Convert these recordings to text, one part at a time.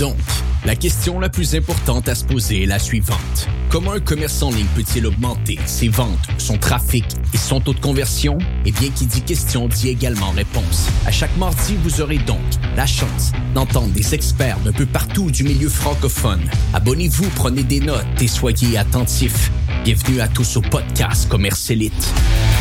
Donc, la question la plus importante à se poser est la suivante. Comment un commerce en ligne peut-il augmenter ses ventes, son trafic et son taux de conversion? Eh bien, qui dit question dit également réponse. À chaque mardi, vous aurez donc la chance d'entendre des experts d'un peu partout du milieu francophone. Abonnez-vous, prenez des notes et soyez attentifs. Bienvenue à tous au podcast Commerce Élite.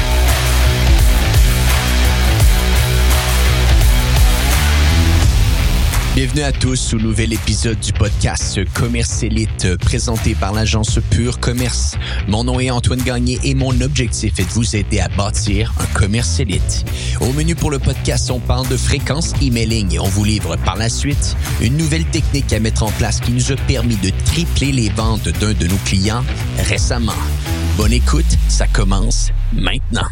Bienvenue à tous au nouvel épisode du podcast Commerce Élite présenté par l'agence Pur Commerce. Mon nom est Antoine Gagné et mon objectif est de vous aider à bâtir un commerce élite. Au menu pour le podcast, on parle de fréquence emailing et on vous livre par la suite une nouvelle technique à mettre en place qui nous a permis de tripler les ventes d'un de nos clients récemment. Bonne écoute, ça commence maintenant.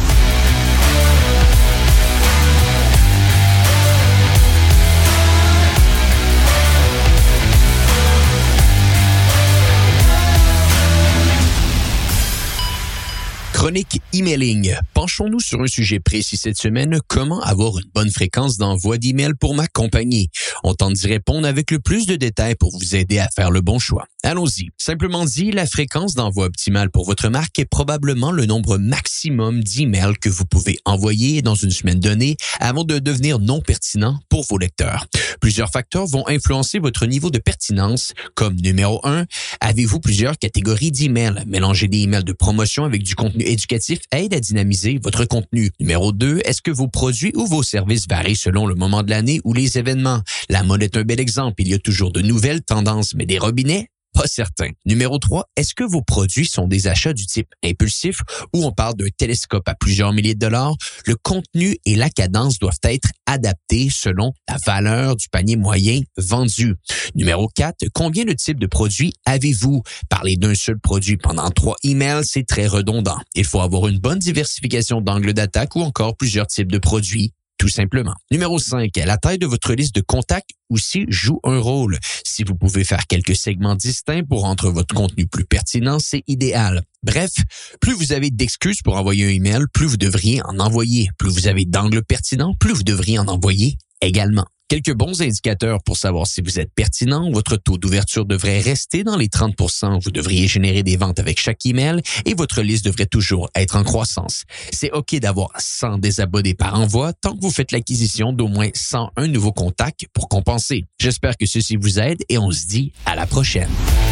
Chronique emailing. Penchons-nous sur un sujet précis cette semaine, comment avoir une bonne fréquence d'envoi d'email pour ma compagnie. On tente d'y répondre avec le plus de détails pour vous aider à faire le bon choix. Allons-y. Simplement dit, la fréquence d'envoi optimale pour votre marque est probablement le nombre maximum d'emails que vous pouvez envoyer dans une semaine donnée avant de devenir non pertinent pour vos lecteurs. Plusieurs facteurs vont influencer votre niveau de pertinence, comme numéro 1, avez-vous plusieurs catégories d'emails? Mélanger des emails de promotion avec du contenu éducatif aide à dynamiser votre contenu. Numéro 2, est-ce que vos produits ou vos services varient selon le moment de l'année ou les événements? La mode est un bel exemple. Il y a toujours de nouvelles tendances, mais des robinets? Pas certain. Numéro 3, est-ce que vos produits sont des achats du type impulsif ou on parle d'un télescope à plusieurs milliers de dollars? Le contenu et la cadence doivent être adaptés selon la valeur du panier moyen vendu. Numéro 4, combien de types de produits avez-vous? Parler d'un seul produit pendant 3 emails, c'est très redondant. Il faut avoir une bonne diversification d'angles d'attaque ou encore plusieurs types de produits. Tout simplement. Numéro 5, la taille de votre liste de contacts aussi joue un rôle. Si vous pouvez faire quelques segments distincts pour rendre votre contenu plus pertinent, c'est idéal. Bref, plus vous avez d'excuses pour envoyer un email, plus vous devriez en envoyer. Plus vous avez d'angles pertinents, plus vous devriez en envoyer également. Quelques bons indicateurs pour savoir si vous êtes pertinent. Votre taux d'ouverture devrait rester dans les 30%. Vous devriez générer des ventes avec chaque email et votre liste devrait toujours être en croissance. C'est OK d'avoir 100 désabonnés par envoi tant que vous faites l'acquisition d'au moins 101 nouveaux contacts pour compenser. J'espère que ceci vous aide et on se dit à la prochaine.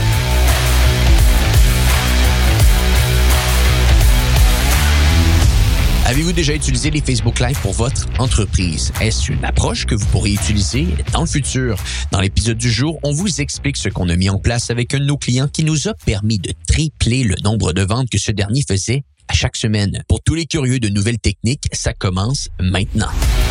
Avez-vous déjà utilisé les Facebook Live pour votre entreprise? Est-ce une approche que vous pourrez utiliser dans le futur? Dans l'épisode du jour, on vous explique ce qu'on a mis en place avec un de nos clients qui nous a permis de tripler le nombre de ventes que ce dernier faisait à chaque semaine. Pour tous les curieux de nouvelles techniques, ça commence maintenant.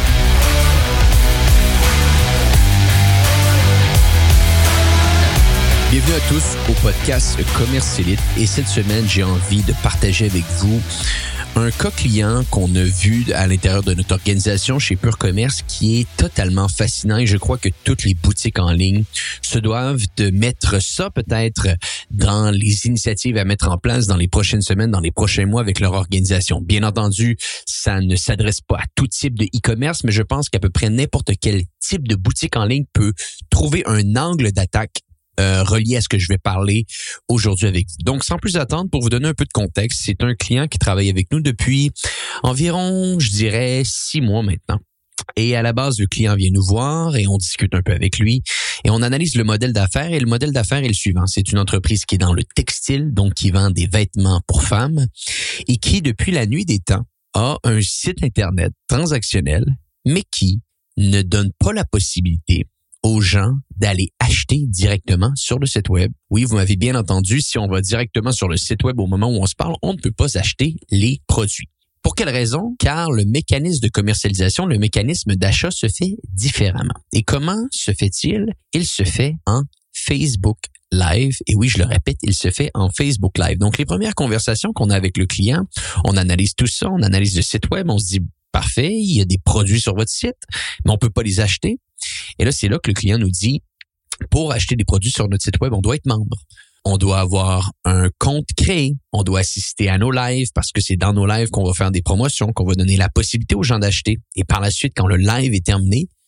Bienvenue à tous au podcast Commerce Élite et cette semaine, j'ai envie de partager avec vous un cas client qu'on a vu à l'intérieur de notre organisation chez Pur Commerce qui est totalement fascinant et je crois que toutes les boutiques en ligne se doivent de mettre ça peut-être dans les initiatives à mettre en place dans les prochaines semaines, dans les prochains mois avec leur organisation. Bien entendu, ça ne s'adresse pas à tout type de e-commerce, mais je pense qu'à peu près n'importe quel type de boutique en ligne peut trouver un angle d'attaque relié à ce que je vais parler aujourd'hui avec vous. Donc, sans plus attendre, pour vous donner un peu de contexte, c'est un client qui travaille avec nous depuis environ, je dirais, 6 mois maintenant. Et à la base, le client vient nous voir et on discute un peu avec lui et on analyse le modèle d'affaires. Et le modèle d'affaires est le suivant. C'est une entreprise qui est dans le textile, donc qui vend des vêtements pour femmes et qui, depuis la nuit des temps, a un site Internet transactionnel, mais qui ne donne pas la possibilité aux gens d'aller acheter directement sur le site web. Oui, vous m'avez bien entendu, si on va directement sur le site web au moment où on se parle, on ne peut pas acheter les produits. Pour quelle raison? Car le mécanisme de commercialisation, le mécanisme d'achat se fait différemment. Et comment se fait-il? Il se fait en Facebook Live. Et oui, je le répète, il se fait en Facebook Live. Donc, les premières conversations qu'on a avec le client, on analyse tout ça, on analyse le site web, on se dit, parfait, il y a des produits sur votre site, mais on peut pas les acheter. Et là, c'est là que le client nous dit, pour acheter des produits sur notre site web, on doit être membre. On doit avoir un compte créé. On doit assister à nos lives parce que c'est dans nos lives qu'on va faire des promotions, qu'on va donner la possibilité aux gens d'acheter. Et par la suite, quand le live est terminé,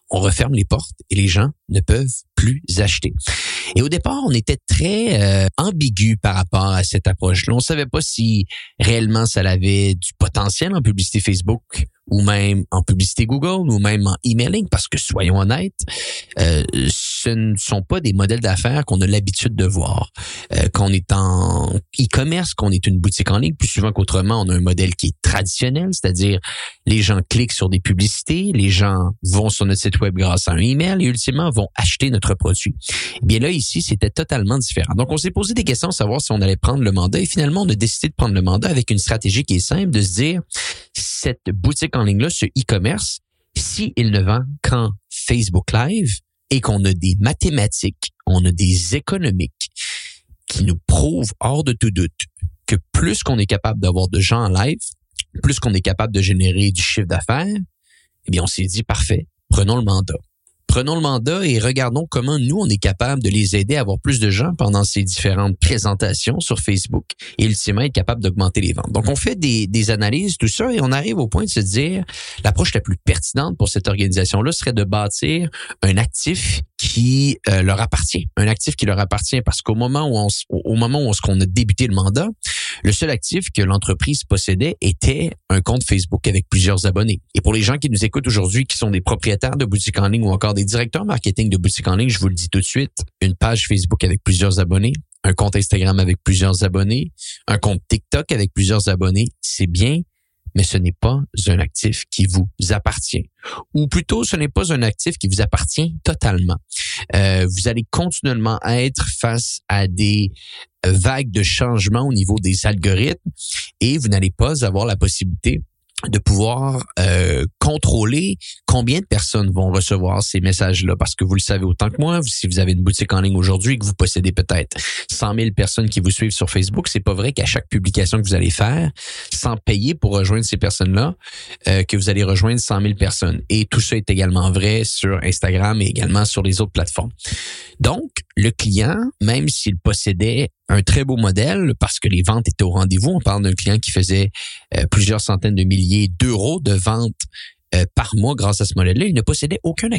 on referme les portes et les gens ne peuvent plus acheter. Et au départ, on était très ambigu par rapport à cette approche-là. On savait pas si réellement ça avait du potentiel en publicité Facebook ou même en publicité Google ou même en emailing, parce que soyons honnêtes, ce ne sont pas des modèles d'affaires qu'on a l'habitude de voir. Qu'on est en e-commerce, qu'on est une boutique en ligne, plus souvent qu'autrement, on a un modèle qui est traditionnel, c'est-à-dire les gens cliquent sur des publicités, les gens vont sur notre site web grâce à un email et ultimement vont acheter notre produit. Eh bien là, ici, c'était totalement différent. Donc, on s'est posé des questions à savoir si on allait prendre le mandat et finalement, on a décidé de prendre le mandat avec une stratégie qui est simple, de se dire, cette boutique en ligne-là, ce e-commerce, si il ne vend qu'en Facebook Live et qu'on a des mathématiques, on a des économiques qui nous prouvent hors de tout doute que plus qu'on est capable d'avoir de gens en live, plus qu'on est capable de générer du chiffre d'affaires, eh bien, on s'est dit, parfait, prenons le mandat. Prenons le mandat et regardons comment nous, on est capable de les aider à avoir plus de gens pendant ces différentes présentations sur Facebook et ultimement être capable d'augmenter les ventes. Donc, on fait des analyses, tout ça, et on arrive au point de se dire, l'approche la plus pertinente pour cette organisation-là serait de bâtir un actif qui leur appartient. Un actif qui leur appartient parce qu'au moment où on a débuté le mandat, le seul actif que l'entreprise possédait était un compte Facebook avec plusieurs abonnés. Et pour les gens qui nous écoutent aujourd'hui, qui sont des propriétaires de boutiques en ligne ou encore des directeurs marketing de boutiques en ligne, je vous le dis tout de suite, une page Facebook avec plusieurs abonnés, un compte Instagram avec plusieurs abonnés, un compte TikTok avec plusieurs abonnés, c'est bien, mais ce n'est pas un actif qui vous appartient. Ou plutôt, ce n'est pas un actif qui vous appartient totalement. Vous allez continuellement être face à des vagues de changements au niveau des algorithmes et vous n'allez pas avoir la possibilité de pouvoir contrôler combien de personnes vont recevoir ces messages-là. Parce que vous le savez autant que moi, si vous avez une boutique en ligne aujourd'hui et que vous possédez peut-être 100 000 personnes qui vous suivent sur Facebook, c'est pas vrai qu'à chaque publication que vous allez faire, sans payer pour rejoindre ces personnes-là, que vous allez rejoindre 100 000 personnes. Et tout ça est également vrai sur Instagram et également sur les autres plateformes. Donc, le client, même s'il possédait un très beau modèle, parce que les ventes étaient au rendez-vous, on parle d'un client qui faisait plusieurs centaines de milliers d'euros de ventes par mois grâce à ce modèle-là, il ne possédait aucun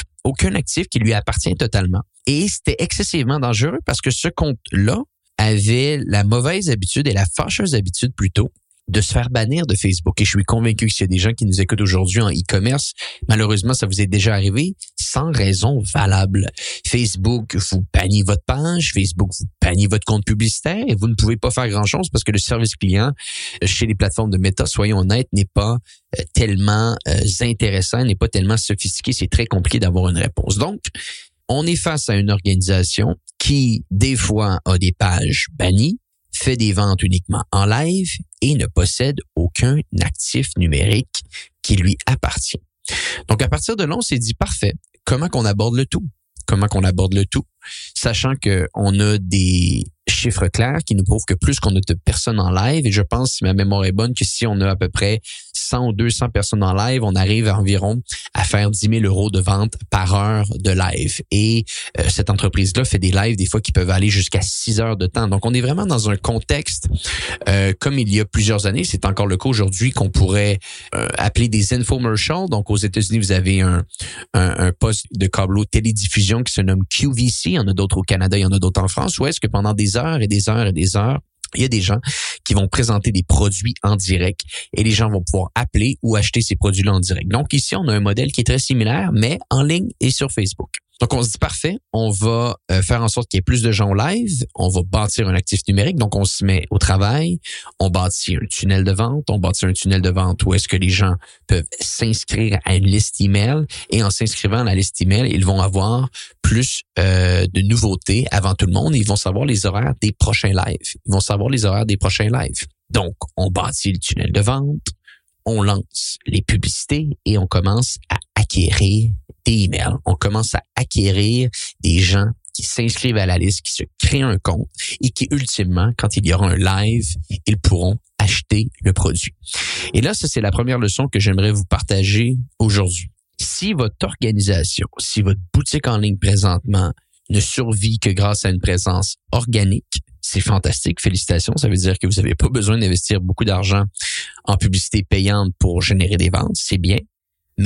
actif qui lui appartient totalement. Et c'était excessivement dangereux parce que ce compte-là avait la mauvaise habitude et la fâcheuse habitude plutôt de se faire bannir de Facebook. Et je suis convaincu que s'il y a des gens qui nous écoutent aujourd'hui en e-commerce, malheureusement, ça vous est déjà arrivé sans raison valable. Facebook vous bannit votre page, Facebook vous bannit votre compte publicitaire et vous ne pouvez pas faire grand-chose parce que le service client chez les plateformes de Meta, soyons honnêtes, n'est pas tellement intéressant, n'est pas tellement sophistiqué. C'est très compliqué d'avoir une réponse. Donc, on est face à une organisation qui, des fois, a des pages bannies, fait des ventes uniquement en live et ne possède aucun actif numérique qui lui appartient. Donc, à partir de là, on s'est dit, parfait, comment qu'on aborde le tout? Sachant qu'on a des chiffres clairs qui nous prouvent que plus qu'on a de personnes en live, et je pense, si ma mémoire est bonne, que si on a à peu près 100 ou 200 personnes en live, on arrive environ à faire 10 000 € de vente par heure de live. Et cette entreprise-là fait des lives des fois qui peuvent aller jusqu'à 6 heures de temps. Donc, on est vraiment dans un contexte, comme il y a plusieurs années, c'est encore le cas aujourd'hui, qu'on pourrait appeler des infomercials. Donc, aux États-Unis, vous avez un poste de câbleau télédiffusion qui se nomme QVC. Il y en a d'autres au Canada, il y en a d'autres en France. Où est-ce que pendant des heures et des heures et des heures, il y a des gens qui vont présenter des produits en direct et les gens vont pouvoir appeler ou acheter ces produits-là en direct. Donc ici, on a un modèle qui est très similaire, mais en ligne et sur Facebook. Donc, on se dit, parfait, on va faire en sorte qu'il y ait plus de gens au live, on va bâtir un actif numérique, donc on se met au travail, on bâtit un tunnel de vente, où est-ce que les gens peuvent s'inscrire à une liste email et en s'inscrivant à la liste email, ils vont avoir plus de nouveautés avant tout le monde et ils vont savoir les horaires des prochains lives. Donc, on bâtit le tunnel de vente, on lance les publicités et on commence à acquérir des emails. On commence à acquérir des gens qui s'inscrivent à la liste, qui se créent un compte et qui, ultimement, quand il y aura un live, ils pourront acheter le produit. Et là, ça, c'est la première leçon que j'aimerais vous partager aujourd'hui. Si votre organisation, si votre boutique en ligne présentement ne survit que grâce à une présence organique, c'est fantastique, félicitations. Ça veut dire que vous n'avez pas besoin d'investir beaucoup d'argent en publicité payante pour générer des ventes, c'est bien. Mais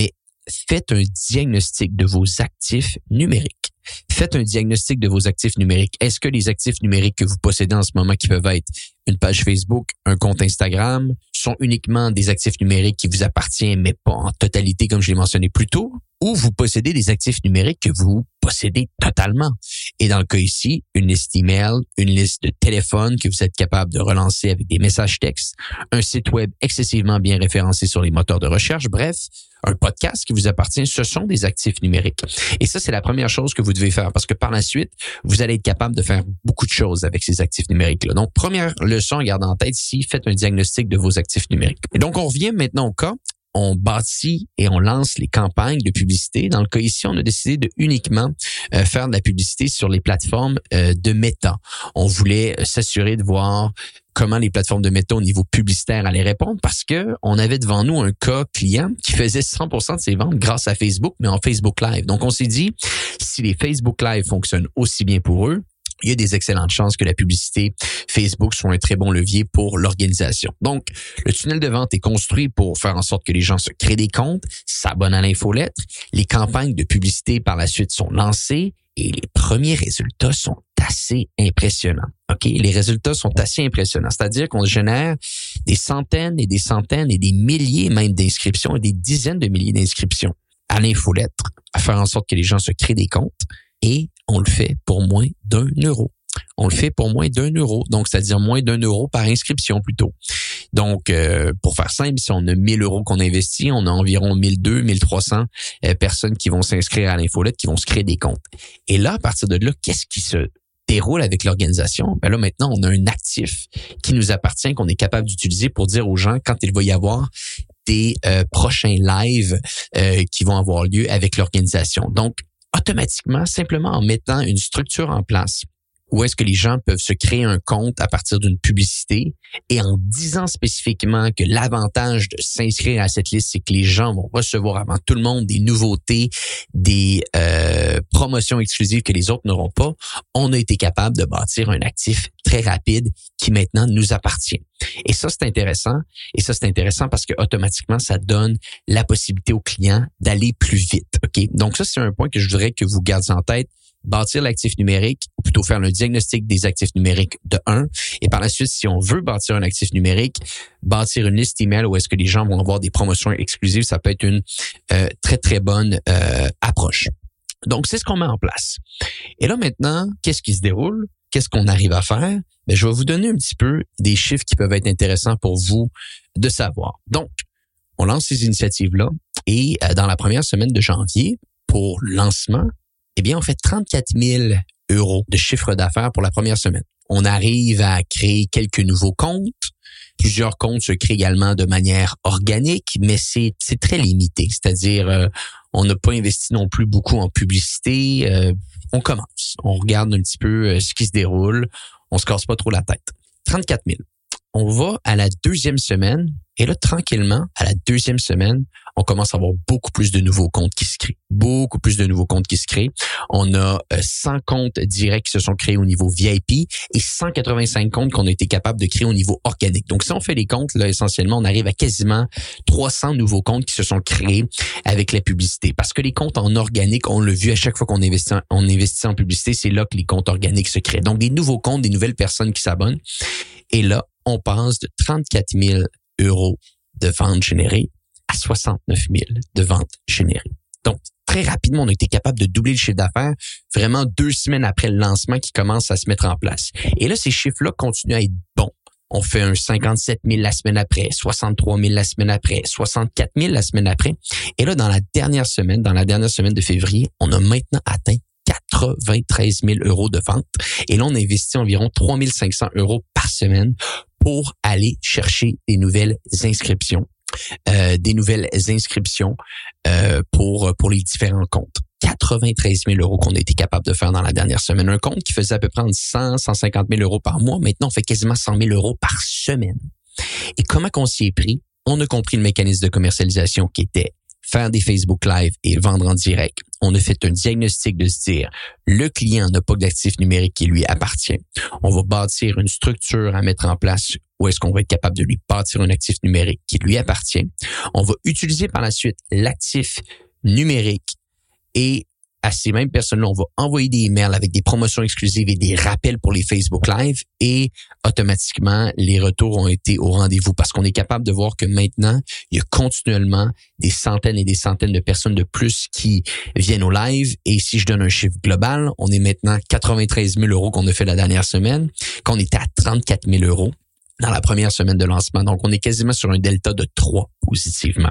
faites un diagnostic de vos actifs numériques. Faites un diagnostic de vos actifs numériques. Est-ce que les actifs numériques que vous possédez en ce moment, qui peuvent être une page Facebook, un compte Instagram, sont uniquement des actifs numériques qui vous appartiennent, mais pas en totalité, comme je l'ai mentionné plus tôt, ou vous possédez des actifs numériques que vous possédez totalement. Et dans le cas ici, une liste email, une liste de téléphone que vous êtes capable de relancer avec des messages textes, un site web excessivement bien référencé sur les moteurs de recherche, bref, un podcast qui vous appartient, ce sont des actifs numériques. Et ça, c'est la première chose que vous devez faire parce que par la suite, vous allez être capable de faire beaucoup de choses avec ces actifs numériques-là. Donc, première leçon, gardez en tête ici, faites un diagnostic de vos actifs numériques. Et donc, on revient maintenant au cas. On bâtit et on lance les campagnes de publicité. Dans le cas ici, on a décidé de uniquement faire de la publicité sur les plateformes de Meta. On voulait s'assurer de voir comment les plateformes de Meta au niveau publicitaire allaient répondre parce que on avait devant nous un cas client qui faisait 100% de ses ventes grâce à Facebook, mais en Facebook Live. Donc, on s'est dit, si les Facebook Live fonctionnent aussi bien pour eux, il y a des excellentes chances que la publicité Facebook soit un très bon levier pour l'organisation. Donc, le tunnel de vente est construit pour faire en sorte que les gens se créent des comptes, s'abonnent à l'infolettre. Les campagnes de publicité par la suite sont lancées et les premiers résultats sont assez impressionnants. OK? Les résultats sont assez impressionnants. C'est-à-dire qu'on génère des centaines et des centaines et des milliers même d'inscriptions et des dizaines de milliers d'inscriptions à l'infolettre, à faire en sorte que les gens se créent des comptes. Et on le fait pour moins d'1 €. On le fait pour moins d'1 €. Donc, c'est-à-dire moins d'1 € par inscription plutôt. Donc, pour faire simple, si on a 1 000 € qu'on investit, on a environ 1 200, 1 300 personnes qui vont s'inscrire à l'infolette, qui vont se créer des comptes. Et là, à partir de là, qu'est-ce qui se déroule avec l'organisation? Ben là, maintenant, on a un actif qui nous appartient, qu'on est capable d'utiliser pour dire aux gens quand il va y avoir des prochains lives qui vont avoir lieu avec l'organisation. Donc, automatiquement, simplement en mettant une structure en place où est-ce que les gens peuvent se créer un compte à partir d'une publicité et en disant spécifiquement que l'avantage de s'inscrire à cette liste, c'est que les gens vont recevoir avant tout le monde des nouveautés, des promotions exclusives que les autres n'auront pas, on a été capable de bâtir un actif très rapide qui maintenant nous appartient. Et ça, c'est intéressant. Et ça, c'est intéressant parce que automatiquement, ça donne la possibilité aux clients d'aller plus vite. OK? Donc ça, c'est un point que je voudrais que vous gardiez en tête. Bâtir l'actif numérique, ou plutôt faire le diagnostic des actifs numériques de 1. Et par la suite, si on veut bâtir un actif numérique, bâtir une liste email où est-ce que les gens vont avoir des promotions exclusives, ça peut être une très, très bonne approche. Donc, c'est ce qu'on met en place. Et là, maintenant, qu'est-ce qui se déroule? Qu'est-ce qu'on arrive à faire? Ben, je vais vous donner un petit peu des chiffres qui peuvent être intéressants pour vous de savoir. Donc, on lance ces initiatives-là et dans la première semaine de janvier, pour lancement, eh bien, on fait 34 000 € de chiffre d'affaires pour la première semaine. On arrive à créer quelques nouveaux comptes. Plusieurs comptes se créent également de manière organique, mais c'est très limité. C'est-à-dire, on n'a pas investi non plus beaucoup en publicité. On commence. On regarde un petit peu ce qui se déroule. On se casse pas trop la tête. 34 000. On va à la deuxième semaine et là, tranquillement, à la deuxième semaine, on commence à avoir beaucoup plus de nouveaux comptes qui se créent. Beaucoup plus de nouveaux comptes qui se créent. On a 100 comptes directs qui se sont créés au niveau VIP et 185 comptes qu'on a été capable de créer au niveau organique. Donc, si on fait les comptes, là, essentiellement, on arrive à quasiment 300 nouveaux comptes qui se sont créés avec la publicité. Parce que les comptes en organique, on l'a vu à chaque fois qu'on investit en publicité, c'est là que les comptes organiques se créent. Donc, des nouveaux comptes, des nouvelles personnes qui s'abonnent. Et là, on passe de 34 000 € de ventes générées à 69 000 de ventes générées. Donc, très rapidement, on a été capable de doubler le chiffre d'affaires vraiment 2 semaines après le lancement qui commence à se mettre en place. Et là, ces chiffres-là continuent à être bons. On fait un 57 000 la semaine après, 63 000 la semaine après, 64 000 la semaine après. Et là, dans la dernière semaine de février, on a maintenant atteint 93 000 € de ventes. Et là, on investit environ 3 500 € par semaine pour aller chercher des nouvelles inscriptions. Pour les différents comptes. 93 000 € qu'on a été capable de faire dans la dernière semaine. Un compte qui faisait à peu près entre 100 150 000 € par mois. Maintenant, on fait quasiment 100 000 € par semaine. Et comment qu'on s'y est pris? On a compris le mécanisme de commercialisation qui était faire des Facebook Live et vendre en direct. On a fait un diagnostic de se dire, le client n'a pas d'actif numérique qui lui appartient. On va bâtir une structure à mettre en place où est-ce qu'on va être capable de lui bâtir un actif numérique qui lui appartient. On va utiliser par la suite l'actif numériques et à ces mêmes personnes-là, on va envoyer des emails avec des promotions exclusives et des rappels pour les Facebook Live et automatiquement, les retours ont été au rendez-vous parce qu'on est capable de voir que maintenant, il y a continuellement des centaines et des centaines de personnes de plus qui viennent au live. Et si je donne un chiffre global, on est maintenant 93 000 € qu'on a fait la dernière semaine, qu'on était à 34 000 € dans la première semaine de lancement. Donc, on est quasiment sur un delta de 3 positivement.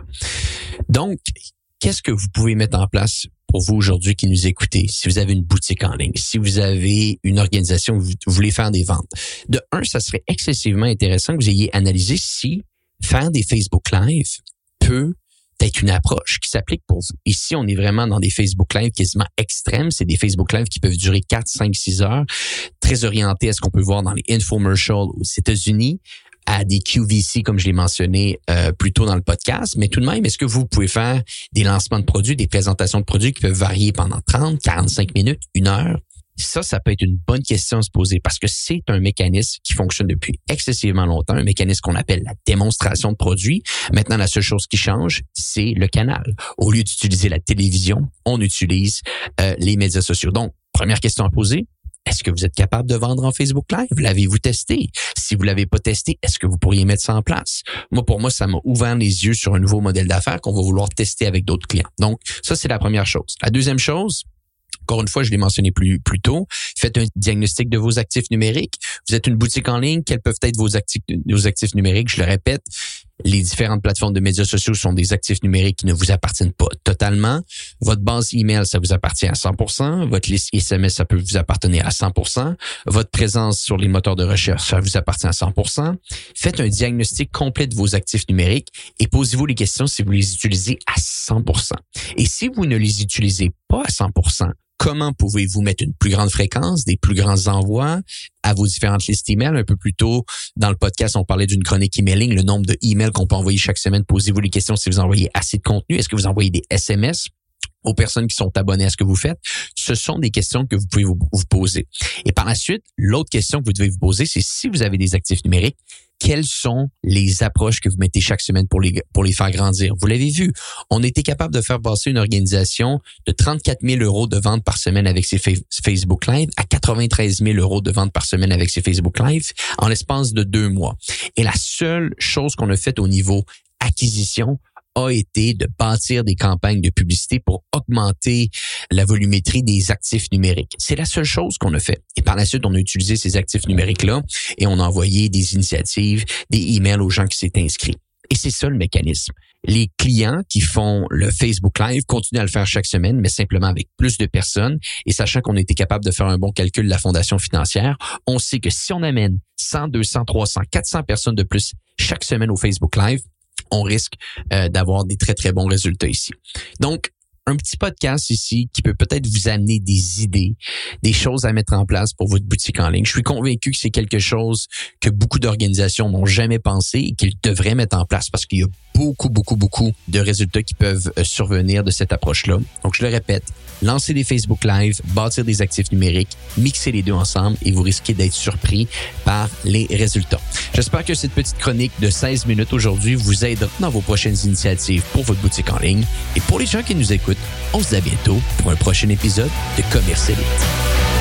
Donc, qu'est-ce que vous pouvez mettre en place pour vous aujourd'hui qui nous écoutez, si vous avez une boutique en ligne, si vous avez une organisation, vous voulez faire des ventes? De un, ça serait excessivement intéressant que vous ayez analysé si faire des Facebook Live peut être une approche qui s'applique pour vous. Ici, on est vraiment dans des Facebook Live quasiment extrêmes. C'est des Facebook Live qui peuvent durer 4, 5, 6 heures, très orientés à ce qu'on peut voir dans les infomercials aux États-Unis, à des QVC, comme je l'ai mentionné plus tôt dans le podcast. Mais tout de même, est-ce que vous pouvez faire des lancements de produits, des présentations de produits qui peuvent varier pendant 30, 45 minutes, 1 heure? Ça peut être une bonne question à se poser parce que c'est un mécanisme qui fonctionne depuis excessivement longtemps, un mécanisme qu'on appelle la démonstration de produits. Maintenant, la seule chose qui change, c'est le canal. Au lieu d'utiliser la télévision, on utilise les médias sociaux. Donc, première question à poser. Est-ce que vous êtes capable de vendre en Facebook Live? L'avez-vous testé? Si vous l'avez pas testé, est-ce que vous pourriez mettre ça en place? Pour moi, ça m'a ouvert les yeux sur un nouveau modèle d'affaires qu'on va vouloir tester avec d'autres clients. Donc, ça, c'est la première chose. La deuxième chose, encore une fois, je l'ai mentionné plus tôt, faites un diagnostic de vos actifs numériques. Vous êtes une boutique en ligne, quels peuvent être vos actifs numériques? Je le répète, les différentes plateformes de médias sociaux sont des actifs numériques qui ne vous appartiennent pas totalement. Votre base email, ça vous appartient à 100%. Votre liste SMS, ça peut vous appartenir à 100%. Votre présence sur les moteurs de recherche, ça vous appartient à 100%. Faites un diagnostic complet de vos actifs numériques et posez-vous les questions si vous les utilisez à 100%. Et si vous ne les utilisez pas à 100%, comment pouvez-vous mettre une plus grande fréquence, des plus grands envois à vos différentes listes email? Un peu plus tôt, dans le podcast, on parlait d'une chronique emailing, le nombre de emails qu'on peut envoyer chaque semaine. Posez-vous les questions si vous envoyez assez de contenu. Est-ce que vous envoyez des SMS aux personnes qui sont abonnées à ce que vous faites? Ce sont des questions que vous pouvez vous poser. Et par la suite, l'autre question que vous devez vous poser, c'est si vous avez des actifs numériques, quelles sont les approches que vous mettez chaque semaine pour les faire grandir? Vous l'avez vu, on était capable de faire passer une organisation de 34 000 € de ventes par semaine avec ses Facebook Live à 93 000 € de ventes par semaine avec ses Facebook Live en l'espace de 2 mois. Et la seule chose qu'on a faite au niveau acquisition a été de bâtir des campagnes de publicité pour augmenter la volumétrie des actifs numériques. C'est la seule chose qu'on a fait. Et par la suite, on a utilisé ces actifs numériques-là et on a envoyé des initiatives, des emails aux gens qui s'étaient inscrits. Et c'est ça le mécanisme. Les clients qui font le Facebook Live continuent à le faire chaque semaine, mais simplement avec plus de personnes. Et sachant qu'on a été capable de faire un bon calcul de la fondation financière, on sait que si on amène 100, 200, 300, 400 personnes de plus chaque semaine au Facebook Live, on risque d'avoir des très, très bons résultats ici. Donc, un petit podcast ici qui peut peut-être vous amener des idées, des choses à mettre en place pour votre boutique en ligne. Je suis convaincu que c'est quelque chose que beaucoup d'organisations n'ont jamais pensé et qu'ils devraient mettre en place parce qu'il y a beaucoup de résultats qui peuvent survenir de cette approche-là. Donc, je le répète, lancer des Facebook Live, bâtir des actifs numériques, mixer les deux ensemble et vous risquez d'être surpris par les résultats. J'espère que cette petite chronique de 16 minutes aujourd'hui vous aidera dans vos prochaines initiatives pour votre boutique en ligne. Et pour les gens qui nous écoutent, on se dit à bientôt pour un prochain épisode de Commerce Elite.